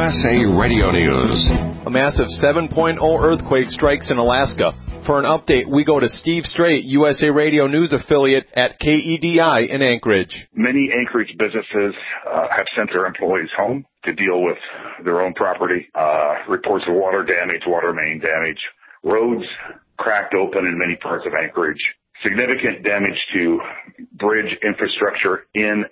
USA Radio News. A massive 7.0 earthquake strikes in Alaska. For an update, we go to Steve Strait, USA Radio News affiliate at KEDI in Anchorage. Many Anchorage businesses have sent their employees home to deal with their own property. Reports of water damage, water main damage, roads cracked open in many parts of Anchorage. Significant damage to bridge infrastructure into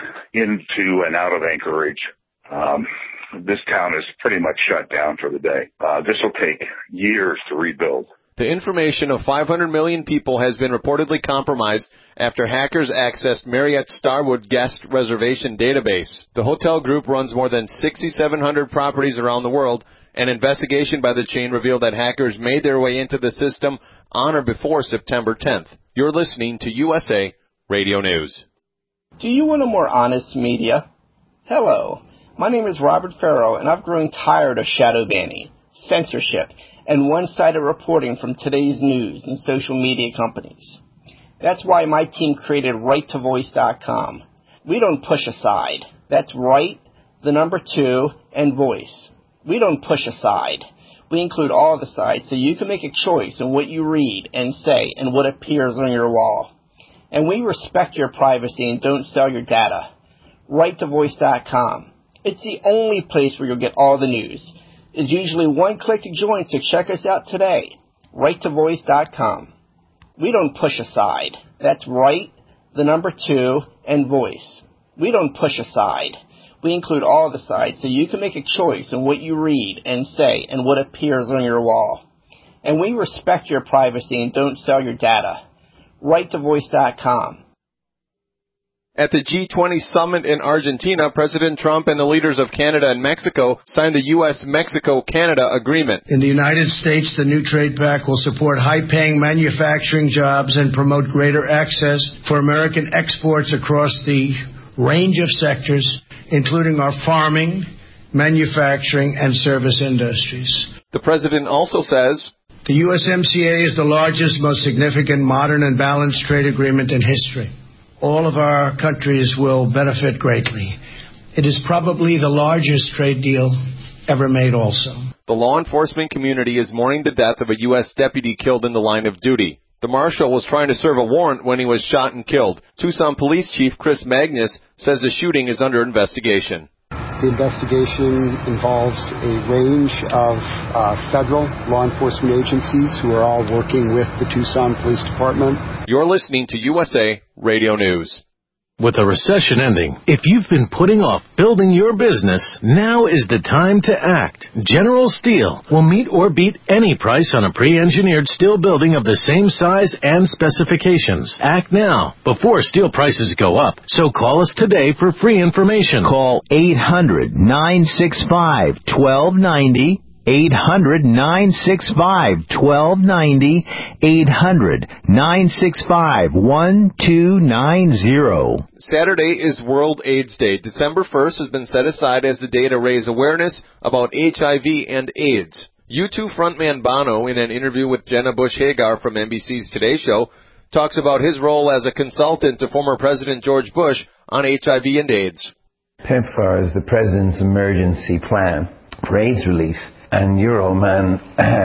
and out of Anchorage. This town is pretty much shut down for the day. This will take years to rebuild. The information of 500 million people has been reportedly compromised after hackers accessed Marriott Starwood guest reservation database. The hotel group runs more than 6,700 properties around the world. An investigation by the chain revealed that hackers made their way into the system on or before September 10th. You're listening to USA Radio News. Do you want a more honest media? Hello, my name is Robert Farrow, and I've grown tired of shadow banning, censorship, and one-sided reporting from today's news and social media companies. That's why my team created RightToVoice.com. We don't push aside. That's right, the number 2, and voice. We don't push aside. We include all the sides so you can make a choice in what you read and say and what appears on your wall. And we respect your privacy and don't sell your data. RightToVoice.com. It's the only place where you'll get all the news. It's usually one click to join, so check us out today. RightToVoice.com. We don't push aside. That's right, the number 2, and voice. We don't push aside. We include all the sides so you can make a choice in what you read and say and what appears on your wall. And we respect your privacy and don't sell your data. RightToVoice.com. At the G20 summit in Argentina, President Trump and the leaders of Canada and Mexico signed a U.S.-Mexico-Canada agreement. In the United States, the new trade pact will support high-paying manufacturing jobs and promote greater access for American exports across the range of sectors, including our farming, manufacturing, and service industries. The president also says, the USMCA is the largest, most significant, modern, and balanced trade agreement in history. All of our countries will benefit greatly. It is probably the largest trade deal ever made also. The law enforcement community is mourning the death of a U.S. deputy killed in the line of duty. The marshal was trying to serve a warrant when he was shot and killed. Tucson Police Chief Chris Magnus says the shooting is under investigation. The investigation involves a range of federal law enforcement agencies who are all working with the Tucson Police Department. You're listening to USA Radio News. With a recession ending, if you've been putting off building your business, now is the time to act. General Steel will meet or beat any price on a pre-engineered steel building of the same size and specifications. Act now, before steel prices go up. So call us today for free information. Call 800-965-1290. 800-965-1290, 800-965-1290. Saturday is World AIDS Day. December 1st has been set aside as the day to raise awareness about HIV and AIDS. U2 frontman Bono, in an interview with Jenna Bush Hagar from NBC's Today Show, talks about his role as a consultant to former President George Bush on HIV and AIDS. PEPFAR is the President's emergency plan for AIDS relief. And your old man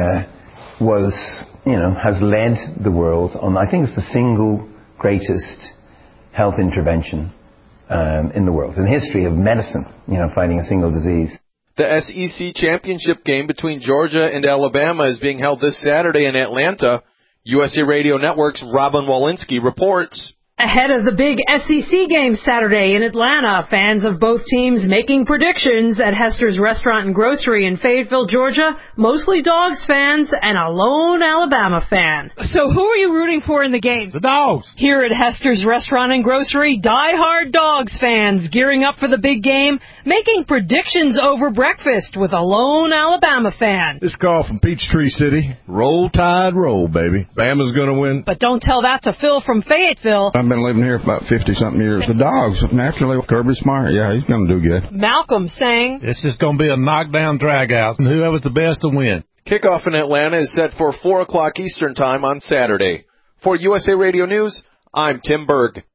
has led the world on, I think it's the single greatest health intervention in the world, in the history of medicine, fighting a single disease. The SEC championship game between Georgia and Alabama is being held this Saturday in Atlanta. USA Radio Network's Robin Walensky reports. Ahead of the big SEC game Saturday in Atlanta, fans of both teams making predictions at Hester's Restaurant and Grocery in Fayetteville, Georgia, mostly Dogs fans and a lone Alabama fan. So who are you rooting for in the game? The Dogs. Here at Hester's Restaurant and Grocery, die-hard Dogs fans gearing up for the big game, making predictions over breakfast with a lone Alabama fan. This call from Peachtree City. Roll Tide, roll, baby. Bama's going to win. But don't tell that to Phil from Fayetteville. I've been living here for about 50-something years. The Dogs, naturally, Kirby Smart, yeah, he's going to do good. Malcolm saying, it's just going to be a knockdown drag-out, and whoever's the best will win. Kickoff in Atlanta is set for 4 o'clock Eastern Time on Saturday. For USA Radio News, I'm Tim Berg.